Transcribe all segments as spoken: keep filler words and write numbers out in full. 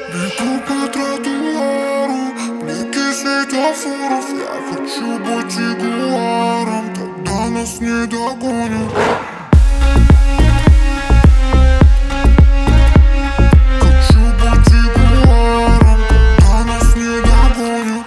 Бегу по тротуару, блики светофоров. Я хочу быть ягуаром, тогда нас не догонят. Хочу быть ягуаром, тогда нас не догонят.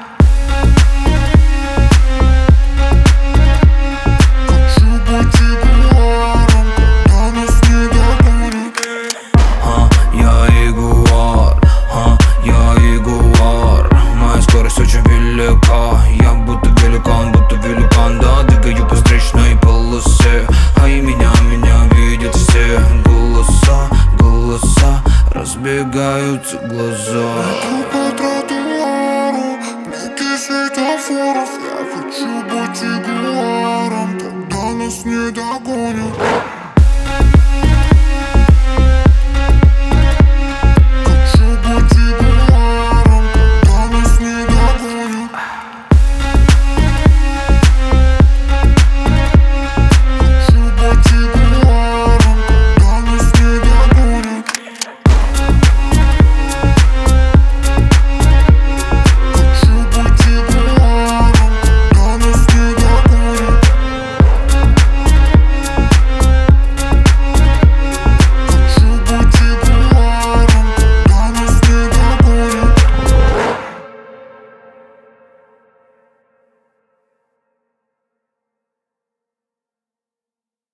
Хочу быть ягуаром, тогда нас не догонят. А, я ягуар, а, я ягуар. Моя скорость очень велика. Я будто великан, будто великан. Да, двигаю по встречной полосе. А и меня, меня видят все. Голоса, голоса, разбегаются глаза. Бегу по тротуару.